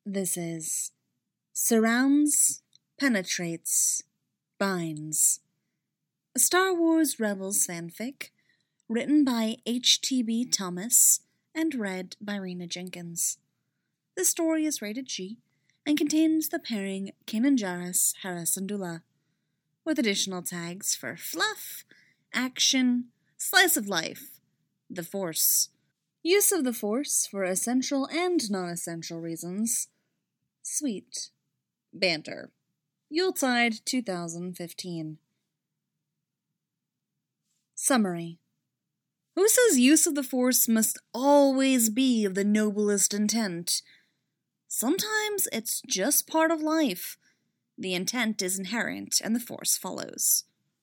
This is Surrounds, Penetrates, Binds, a Star Wars Rebels fanfic written by H.T.B. Thomas and read by Rena Jenkins. The story is rated G and contains the pairing Kanan Jarrus, Hera Syndulla, with additional tags for fluff, action, slice of life, the Force, use of the Force for essential and non-essential reasons, sweet, banter. Yuletide 2015. Summary. Who says use of the Force must always be of the noblest intent? Sometimes it's just part of life. The intent is inherent and the Force follows.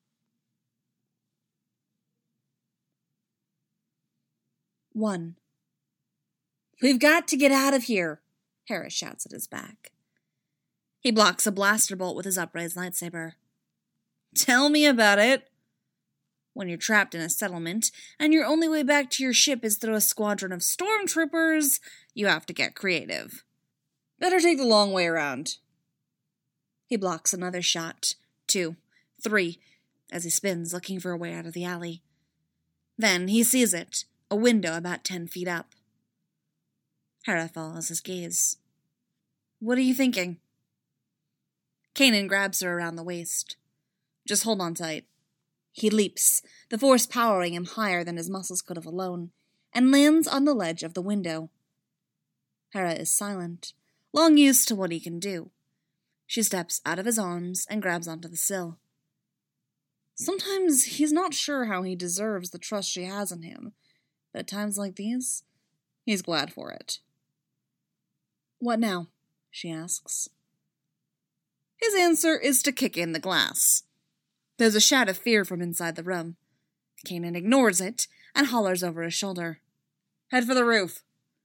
One. We've got to get out of here, Hera shouts at his back. He blocks a blaster bolt with his upraised lightsaber. Tell me about it. When you're trapped in a settlement, and your only way back to your ship is through a squadron of stormtroopers, you have to get creative. Better take the long way around. He blocks another shot, 2, 3, as he spins looking for a way out of the alley. Then he sees it, a window about 10 feet up. Hera follows his gaze. What are you thinking? Kanan grabs her around the waist. Just hold on tight. He leaps, the Force powering him higher than his muscles could have alone, and lands on the ledge of the window. Hera is silent, long used to what he can do. She steps out of his arms and grabs onto the sill. Sometimes he's not sure how he deserves the trust she has in him, but at times like these, he's glad for it. What now? She asks. His answer is to kick in the glass. There's a shout of fear from inside the room. Kanan ignores it and hollers over his shoulder. Head for the roof.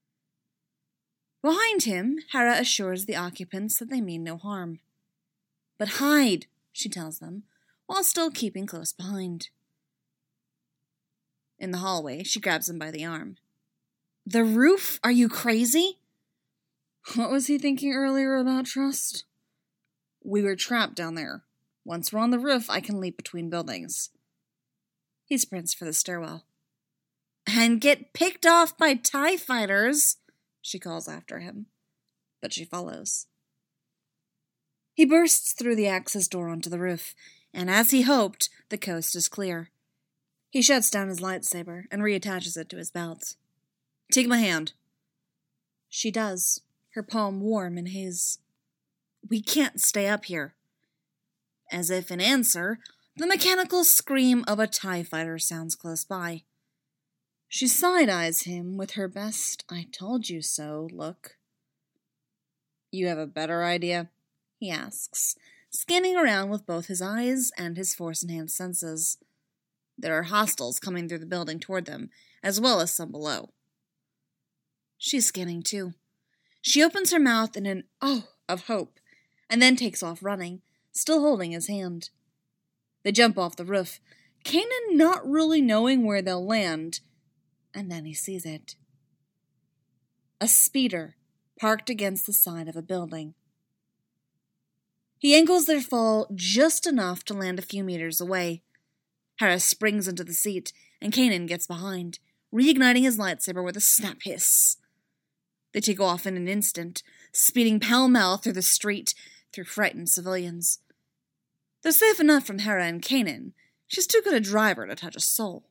Behind him, Hera assures the occupants that they mean no harm. But hide, she tells them, while still keeping close behind. In the hallway, she grabs him by the arm. The roof? Are you crazy? What was he thinking earlier about trust? We were trapped down there. Once we're on the roof, I can leap between buildings. He sprints for the stairwell. And get picked off by TIE fighters, she calls after him. But she follows. He bursts through the access door onto the roof, and as he hoped, the coast is clear. He shuts down his lightsaber and reattaches it to his belt. Take my hand. She does, her palm warm in his. We can't stay up here. As if in answer, the mechanical scream of a TIE fighter sounds close by. She side-eyes him with her best I told you so look. You have a better idea? He asks, scanning around with both his eyes and his Force-enhanced senses. There are hostiles coming through the building toward them, as well as some below. She's scanning too. She opens her mouth in an oh of hope, and then takes off running, still holding his hand. They jump off the roof, Kanan not really knowing where they'll land, and then he sees it. A speeder parked against the side of a building. He angles their fall just enough to land a few meters away. Hera springs into the seat, and Kanan gets behind, reigniting his lightsaber with a snap hiss. They take off in an instant, speeding pell-mell through the street, through frightened civilians. They're safe enough from Hera and Kanan. She's too good a driver to touch a soul.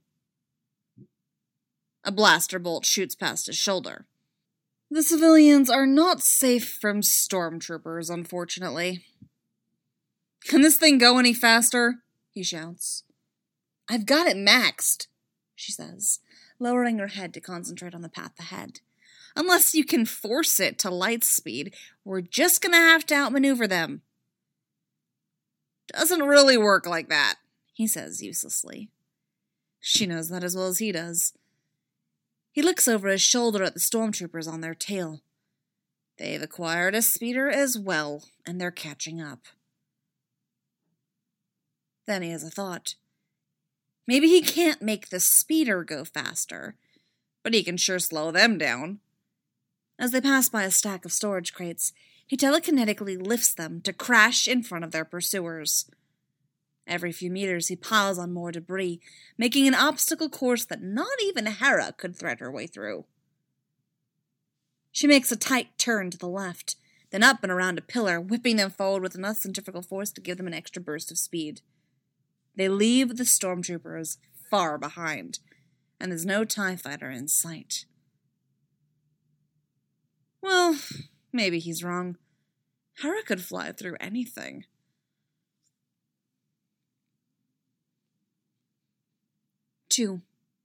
A blaster bolt shoots past his shoulder. The civilians are not safe from stormtroopers, unfortunately. Can this thing go any faster? He shouts. I've got it maxed, she says, lowering her head to concentrate on the path ahead. Unless you can force it to light speed, we're just gonna have to outmaneuver them. Doesn't really work like that, he says uselessly. She knows that as well as he does. He looks over his shoulder at the stormtroopers on their tail. They've acquired a speeder as well, and they're catching up. Then he has a thought. Maybe he can't make the speeder go faster, but he can sure slow them down. As they pass by a stack of storage crates, he telekinetically lifts them to crash in front of their pursuers. Every few meters he piles on more debris, making an obstacle course that not even Hera could thread her way through. She makes a tight turn to the left, then up and around a pillar, whipping them forward with enough centrifugal force to give them an extra burst of speed. They leave the stormtroopers far behind, and there's no TIE fighter in sight. Well, maybe he's wrong. Hera could fly through anything. Two.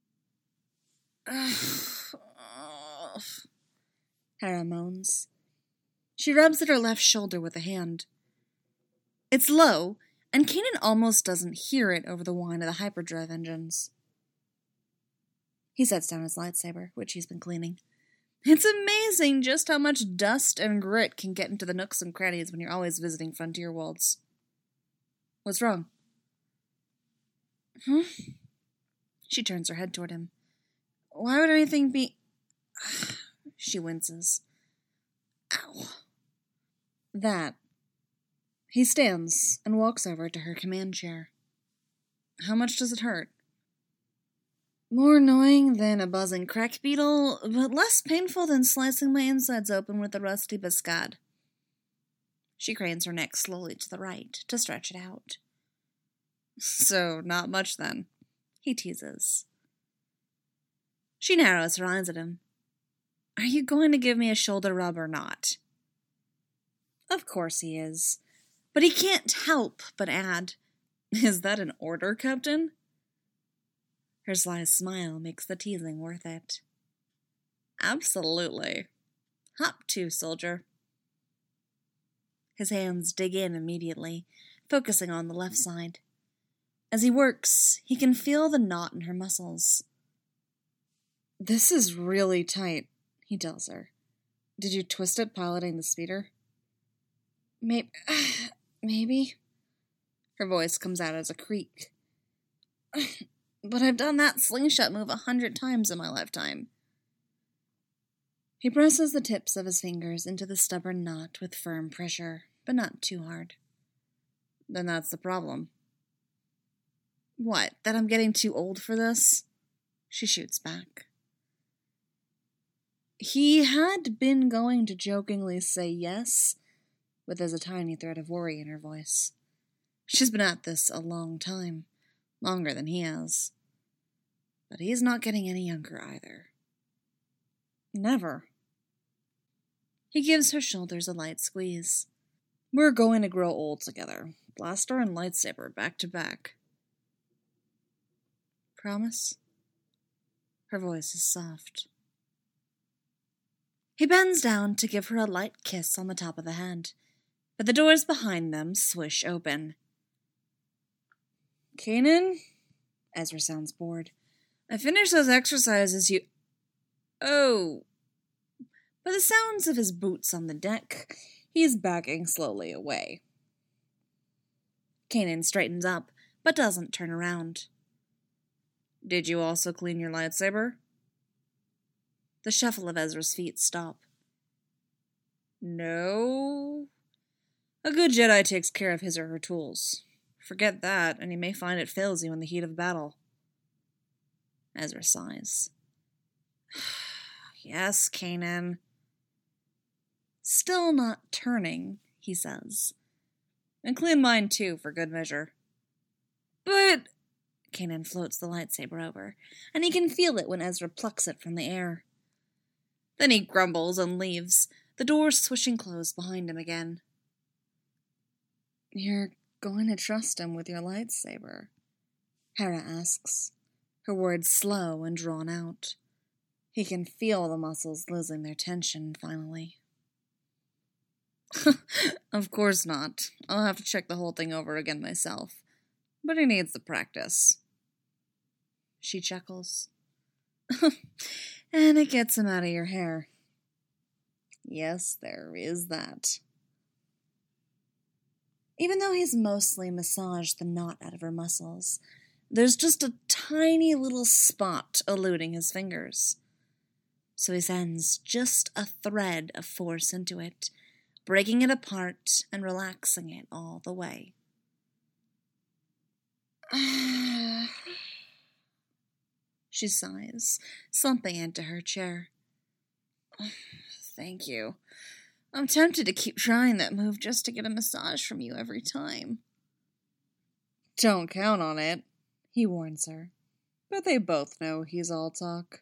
Hera moans. She rubs at her left shoulder with a hand. It's low, and Kanan almost doesn't hear it over the whine of the hyperdrive engines. He sets down his lightsaber, which he's been cleaning. It's amazing just how much dust and grit can get into the nooks and crannies when you're always visiting frontier worlds. What's wrong? She turns her head toward him. Why would anything be... She winces. Ow. That. He stands and walks over to her command chair. How much does it hurt? More annoying than a buzzing crack beetle, but less painful than slicing my insides open with a rusty biscad. She cranes her neck slowly to the right to stretch it out. So, not much then, he teases. She narrows her eyes at him. Are you going to give me a shoulder rub or not? Of course he is, but he can't help but add, Is that an order, Captain? Her sly smile makes the teasing worth it. Absolutely. Hop to, soldier. His hands dig in immediately, focusing on the left side. As he works, he can feel the knot in her muscles. This is really tight, he tells her. Did you twist it piloting the speeder? Maybe. Her voice comes out as a creak. But I've done that slingshot move 100 times in my lifetime. He presses the tips of his fingers into the stubborn knot with firm pressure, but not too hard. Then that's the problem. What, that I'm getting too old for this? She shoots back. He had been going to jokingly say yes, but there's a tiny thread of worry in her voice. She's been at this a long time, longer than he has. But he's not getting any younger either. Never. He gives her shoulders a light squeeze. We're going to grow old together, blaster and lightsaber back to back. Promise? Her voice is soft. He bends down to give her a light kiss on the top of the head, but the doors behind them swish open. Kanan? Ezra sounds bored. I finished those exercises you... Oh. By the sounds of his boots on the deck, he's backing slowly away. Kanan straightens up, but doesn't turn around. Did you also clean your lightsaber? The shuffle of Ezra's feet stop. No. A good Jedi takes care of his or her tools. Forget that, and you may find it fails you in the heat of battle. Ezra sighs. Yes, Kanan. Still not turning, he says. And clean mine too, for good measure. But... Kanan floats the lightsaber over, and he can feel it when Ezra plucks it from the air. Then he grumbles and leaves, the door swishing closed behind him again. You're going to trust him with your lightsaber? Hera asks, her words slow and drawn out. He can feel the muscles losing their tension, finally. Of course not. I'll have to check the whole thing over again myself. But he needs the practice. She chuckles. And it gets him out of your hair. Yes, there is that. Even though he's mostly massaged the knot out of her muscles, there's just a tiny little spot eluding his fingers. so he sends just a thread of force into it, breaking it apart and relaxing it all the way. She sighs, slumping into her chair. Thank you. I'm tempted to keep trying that move just to get a massage from you every time. Don't count on it, he warns her, but they both know he's all talk.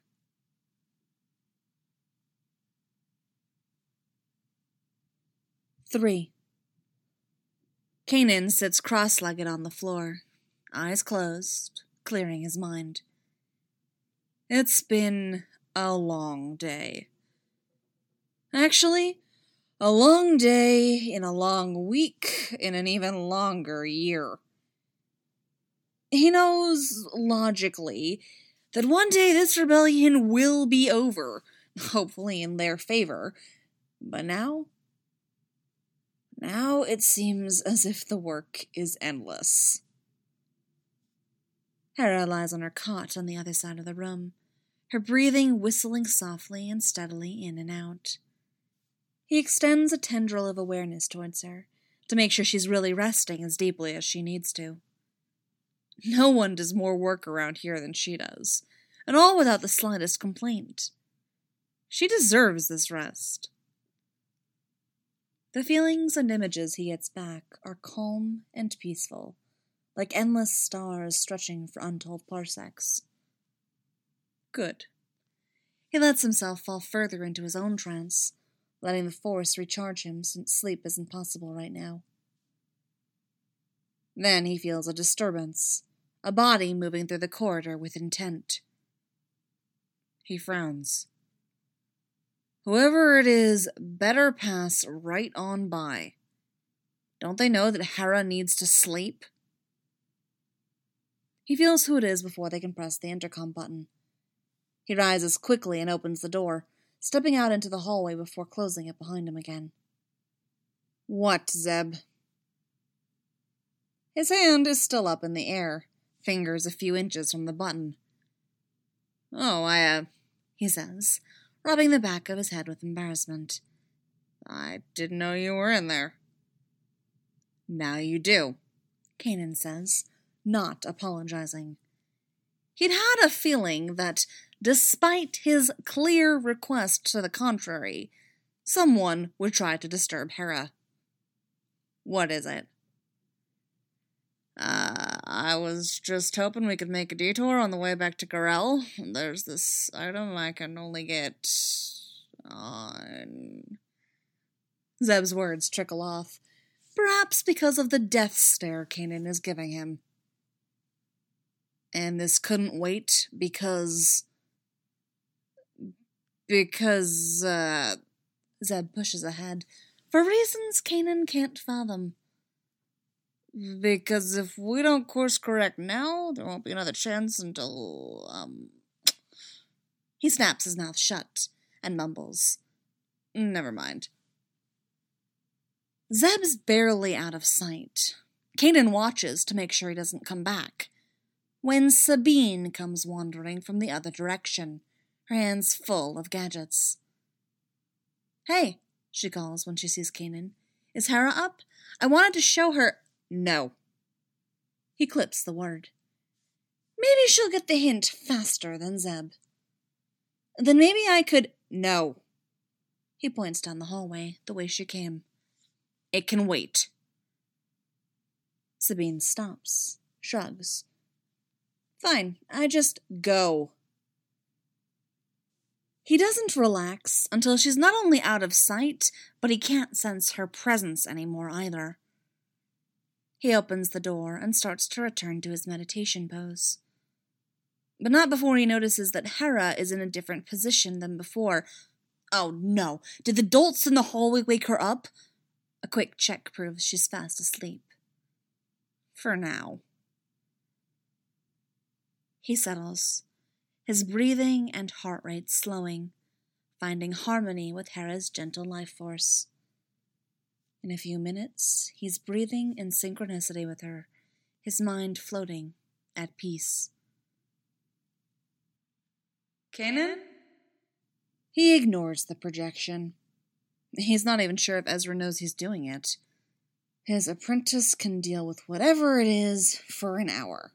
Three. Kanan sits cross-legged on the floor, eyes closed, clearing his mind. It's been a long day. Actually, a long day in a long week in an even longer year. He knows, logically, that one day this rebellion will be over, hopefully in their favor. But now it seems as if the work is endless. Hera lies on her cot on the other side of the room, her breathing whistling softly and steadily in and out. He extends a tendril of awareness towards her, to make sure she's really resting as deeply as she needs to. No one does more work around here than she does, and all without the slightest complaint. She deserves this rest. The feelings and images he gets back are calm and peaceful, like endless stars stretching for untold parsecs. Good. He lets himself fall further into his own trance, letting the force recharge him since sleep isn't possible right now. Then he feels a disturbance, a body moving through the corridor with intent. He frowns. Whoever it is better pass right on by. Don't they know that Hera needs to sleep? He feels who it is before they can press the intercom button. He rises quickly and opens the door, stepping out into the hallway before closing it behind him again. What, Zeb? His hand is still up in the air, fingers a few inches from the button. Oh, he says, rubbing the back of his head with embarrassment. I didn't know you were in there. Now you do, Kanan says, not apologizing. He'd had a feeling that, despite his clear request to the contrary, someone would try to disturb Hera. What is it? I was just hoping we could make a detour on the way back to Garel. There's this item I can only get on... Zeb's words trickle off, perhaps because of the death stare Kanan is giving him. And this couldn't wait because... Zeb pushes ahead, for reasons Kanan can't fathom. Because if we don't course correct now, there won't be another chance until, He snaps his mouth shut and mumbles. Never mind. Zeb's barely out of sight. Kanan watches to make sure he doesn't come back, when Sabine comes wandering from the other direction, her hands full of gadgets. Hey, she calls when she sees Kanan. Is Hera up? I wanted to show her... No. He clips the word. Maybe she'll get the hint faster than Zeb. Then maybe I could... No. He points down the hallway, the way she came. It can wait. Sabine stops, shrugs. Fine, I just go. He doesn't relax until she's not only out of sight, but he can't sense her presence anymore either. He opens the door and starts to return to his meditation pose. But not before he notices that Hera is in a different position than before. Oh no, did the dolts in the hallway wake her up? A quick check proves she's fast asleep. For now. He settles, his breathing and heart rate slowing, finding harmony with Hera's gentle life force. In a few minutes, he's breathing in synchronicity with her, his mind floating at peace. Kanan? He ignores the projection. He's not even sure if Ezra knows he's doing it. His apprentice can deal with whatever it is for an hour.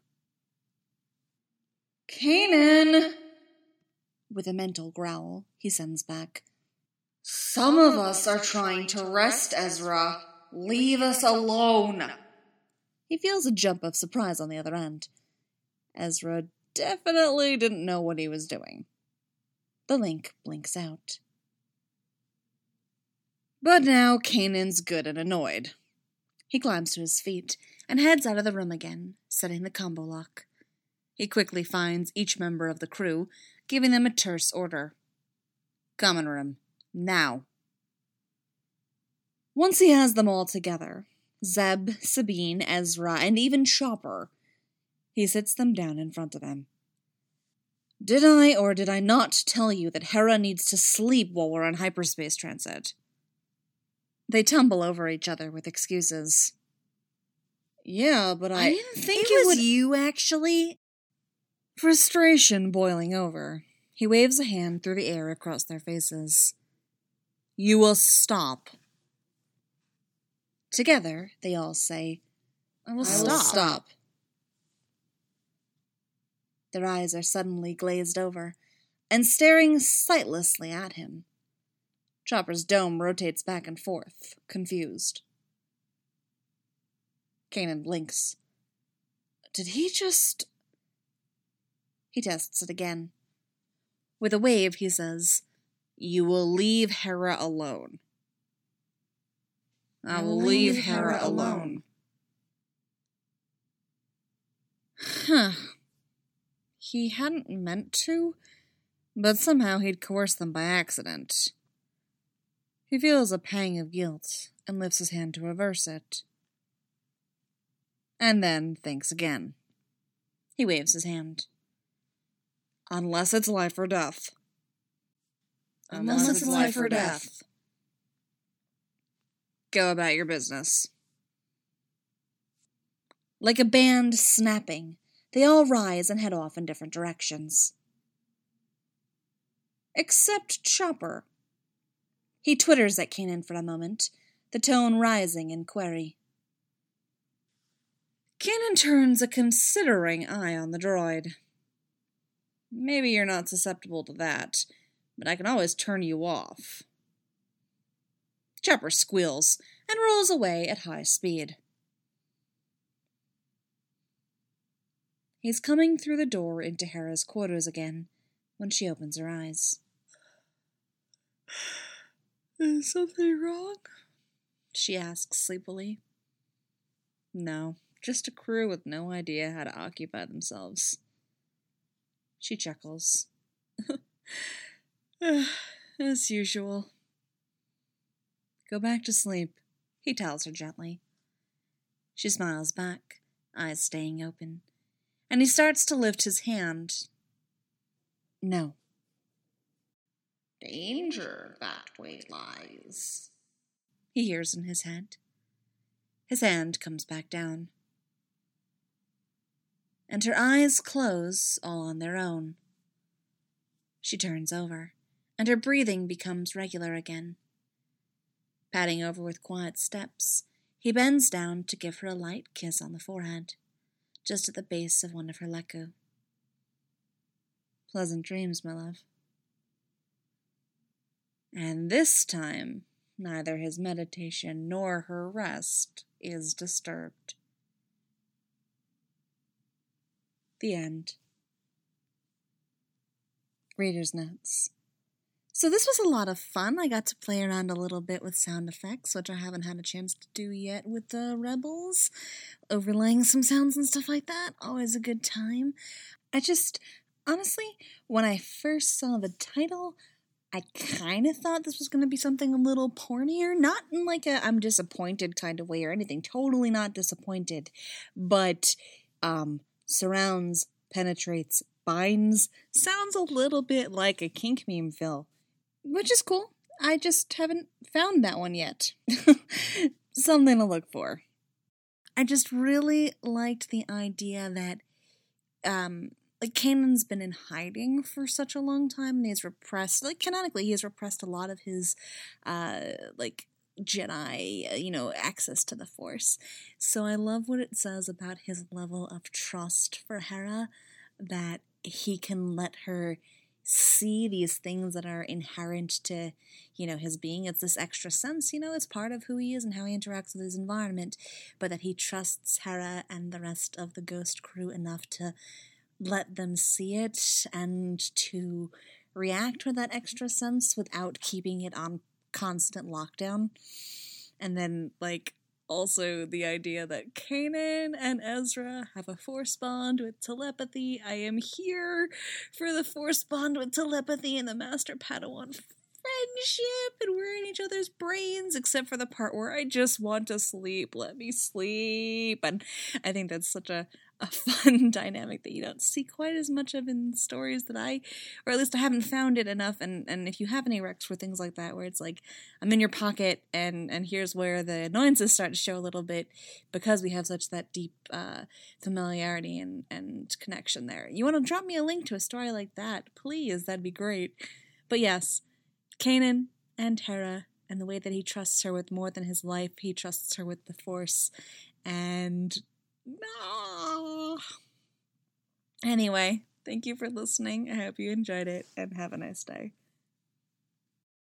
Kanan! With a mental growl, he sends back. Some of us are trying to rest, Ezra. Leave us alone. He feels a jump of surprise on the other end. Ezra definitely didn't know what he was doing. The link blinks out. But now Kanan's good and annoyed. He climbs to his feet and heads out of the room again, setting the combo lock. He quickly finds each member of the crew, giving them a terse order. Common room. Now. Once he has them all together, Zeb, Sabine, Ezra, and even Chopper, he sits them down in front of him. Did I or did I not tell you that Hera needs to sleep while we're on hyperspace transit? They tumble over each other with excuses. Yeah, but I didn't think it was you, actually. Frustration boiling over, he waves a hand through the air across their faces. You will stop. Together, they all say, I will stop. Their eyes are suddenly glazed over, and staring sightlessly at him. Chopper's dome rotates back and forth, confused. Kanan blinks. Did he just... He tests it again. With a wave, he says, You will leave Hera alone. I will leave Hera alone. Huh. He hadn't meant to, but somehow he'd coerced them by accident. He feels a pang of guilt and lifts his hand to reverse it. And then thinks again. He waves his hand. Unless it's life or death. Unless it's life or death. Go about your business. Like a band snapping, they all rise and head off in different directions. Except Chopper. He twitters at Kanan for a moment, the tone rising in query. Kanan turns a considering eye on the droid. Maybe you're not susceptible to that, but I can always turn you off. Chopper squeals and rolls away at high speed. He's coming through the door into Hera's quarters again when she opens her eyes. Is something wrong? She asks sleepily. No, just a crew with no idea how to occupy themselves. She chuckles. As usual. Go back to sleep, he tells her gently. She smiles back, eyes staying open, and he starts to lift his hand. No. Danger that way lies, he hears in his head. His hand comes back down. And her eyes close all on their own. She turns over, and her breathing becomes regular again. Padding over with quiet steps, he bends down to give her a light kiss on the forehead, just at the base of one of her leku. Pleasant dreams, my love. And this time, neither his meditation nor her rest is disturbed. The end. Reader's notes. So this was a lot of fun. I got to play around a little bit with sound effects, which I haven't had a chance to do yet with the Rebels. Overlaying some sounds and stuff like that. Always a good time. Honestly, when I first saw the title, I kind of thought this was going to be something a little pornier. Not in like a I'm disappointed kind of way or anything. Totally not disappointed. But, surrounds, penetrates, binds. Sounds a little bit like a kink meme film. Which is cool. I just haven't found that one yet. Something to look for. I just really liked the idea that like, Kanan's been in hiding for such a long time, and he's repressed, like, canonically, he has repressed a lot of his, like, Jedi, access to the Force. So I love what it says about his level of trust for Hera, that he can let her see these things that are inherent to, his being. It's this extra sense, it's part of who he is and how he interacts with his environment, but that he trusts Hera and the rest of the Ghost crew enough to let them see it and to react with that extra sense without keeping it on constant lockdown. And then, like, also the idea that Kanan and Ezra have a Force bond with telepathy. I am here for the Force bond with telepathy and the Master Padawan friendship, and we're in each other's brains, except for the part where I just want to sleep. Let me sleep. And I think that's such a fun dynamic that you don't see quite as much of in stories that or at least I haven't found it enough. And if you have any recs for things like that, where it's like, I'm in your pocket, and here's where the annoyances start to show a little bit, because we have such that deep familiarity and connection there. You want to drop me a link to a story like that, please? That'd be great. But yes, Kanan and Hera, and the way that he trusts her with more than his life, he trusts her with the Force, and anyway, thank you for listening. I hope you enjoyed it, and have a nice day.